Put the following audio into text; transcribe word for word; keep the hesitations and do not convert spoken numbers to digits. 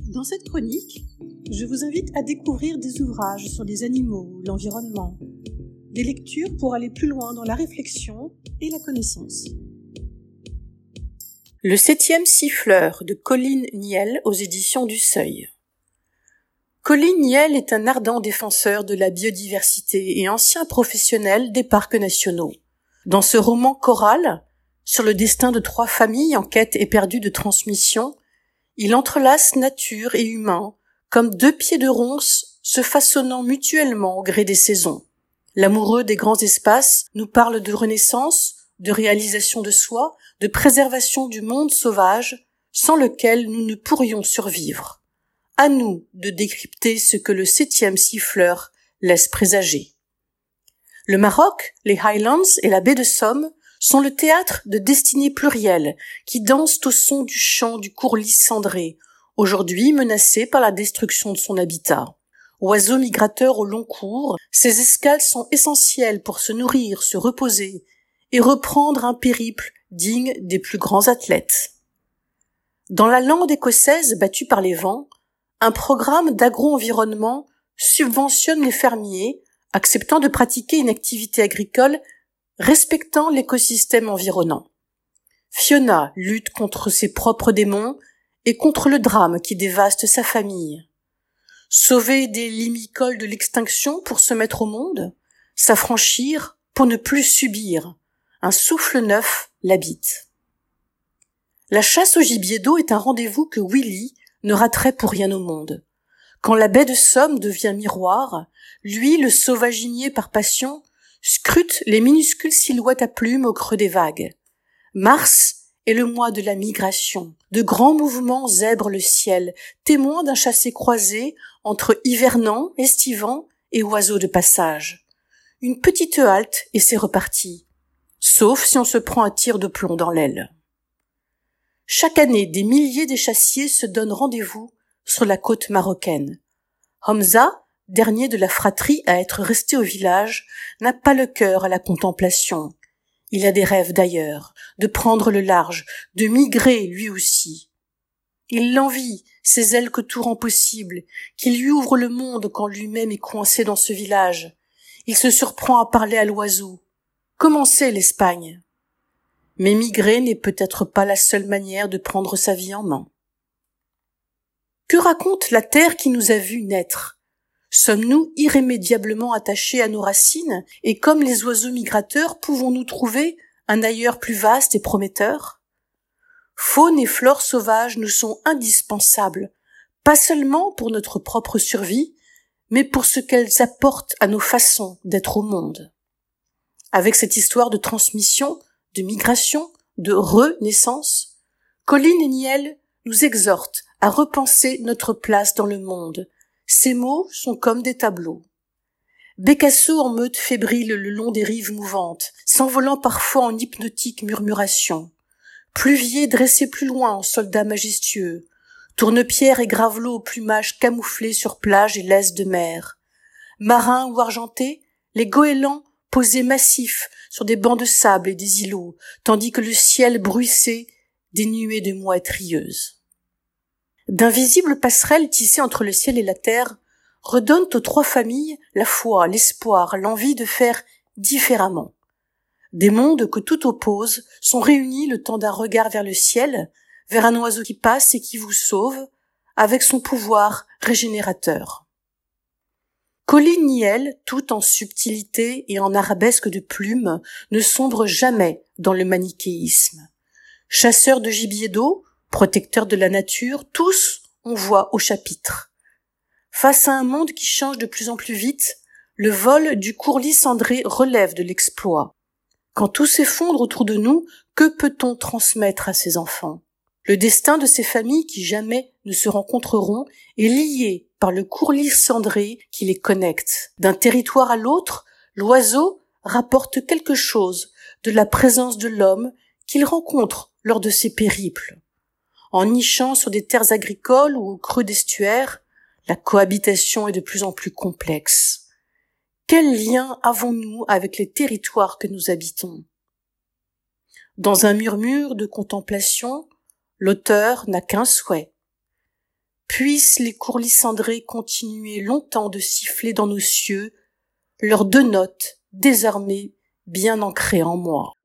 Dans cette chronique, je vous invite à découvrir des ouvrages sur les animaux, l'environnement, des lectures pour aller plus loin dans la réflexion et la connaissance. Le septième siffleur de Colin Niel aux éditions du Seuil. Colin Niel est un ardent défenseur de la biodiversité et ancien professionnel des parcs nationaux. Dans ce roman choral, sur le destin de trois familles en quête éperdue de transmission, il entrelace nature et humain comme deux pieds de ronce se façonnant mutuellement au gré des saisons. L'amoureux des grands espaces nous parle de renaissance, de réalisation de soi, de préservation du monde sauvage, sans lequel nous ne pourrions survivre. À nous de décrypter ce que le septième siffleur laisse présager. Le Maroc, les Highlands et la baie de Somme sont le théâtre de destinées plurielles qui dansent au son du chant du courlis cendré, aujourd'hui menacé par la destruction de son habitat. Oiseaux migrateurs au long cours, ces escales sont essentielles pour se nourrir, se reposer et reprendre un périple digne des plus grands athlètes. Dans la lande écossaise battue par les vents, un programme d'agro-environnement subventionne les fermiers acceptant de pratiquer une activité agricole respectant l'écosystème environnant. Fiona lutte contre ses propres démons et contre le drame qui dévaste sa famille. Sauver des limicoles de l'extinction pour se mettre au monde, s'affranchir pour ne plus subir. Un souffle neuf l'habite. La chasse au gibier d'eau est un rendez-vous que Willy ne raterait pour rien au monde. Quand la baie de Somme devient miroir, lui, le sauvaginier par passion, scrute les minuscules silhouettes à plumes au creux des vagues. Mars est le mois de la migration. De grands mouvements zèbrent le ciel, témoins d'un chassé-croisé entre hivernants, estivants et oiseaux de passage. Une petite halte et c'est reparti. Sauf si on se prend un tir de plomb dans l'aile. Chaque année, des milliers d'échassiers se donnent rendez-vous sur la côte marocaine. Hamza, dernier de la fratrie à être resté au village, n'a pas le cœur à la contemplation. Il a des rêves d'ailleurs, de prendre le large, de migrer lui aussi. Il l'envie, ces ailes que tout rend possible, qui lui ouvrent le monde quand lui-même est coincé dans ce village. Il se surprend à parler à l'oiseau. Comment c'est l'Espagne? Mais migrer n'est peut-être pas la seule manière de prendre sa vie en main. Que raconte la terre qui nous a vus naître? Sommes-nous irrémédiablement attachés à nos racines et comme les oiseaux migrateurs pouvons-nous trouver un ailleurs plus vaste et prometteur? Faune et flore sauvages nous sont indispensables, pas seulement pour notre propre survie, mais pour ce qu'elles apportent à nos façons d'être au monde. Avec cette histoire de transmission, de migration, de renaissance, Colin Niel nous exhorte à repenser notre place dans le monde. Ces mots sont comme des tableaux. Bécassou en meute fébrile le long des rives mouvantes, s'envolant parfois en hypnotique murmuration. Pluvier dressé plus loin en soldat majestueux. Tournepierre et gravelot au plumage camouflé sur plage et laisse de mer. Marins ou argentés, les goélands posés massifs sur des bancs de sable et des îlots, tandis que le ciel bruissait des nuées de mouettes rieuses. D'invisibles passerelles tissées entre le ciel et la terre redonnent aux trois familles la foi, l'espoir, l'envie de faire différemment. Des mondes que tout oppose sont réunis le temps d'un regard vers le ciel, vers un oiseau qui passe et qui vous sauve, avec son pouvoir régénérateur. Colin Niel, tout en subtilité et en arabesque de plumes, ne sombre jamais dans le manichéisme. Chasseur de gibier d'eau, protecteur de la nature, tous on voit au chapitre. Face à un monde qui change de plus en plus vite, le vol du courlis cendré relève de l'exploit. Quand tout s'effondre autour de nous, que peut-on transmettre à ses enfants? Le destin de ces familles qui jamais ne se rencontreront est lié par le courlis cendré qui les connecte. D'un territoire à l'autre, l'oiseau rapporte quelque chose de la présence de l'homme qu'il rencontre lors de ses périples. En nichant sur des terres agricoles ou au creux d'estuaires, la cohabitation est de plus en plus complexe. Quel lien avons-nous avec les territoires que nous habitons? Dans un murmure de contemplation, l'auteur n'a qu'un souhait. Puissent les courlis cendrés continuer longtemps de siffler dans nos cieux leurs deux notes, désormais bien ancrées en moi.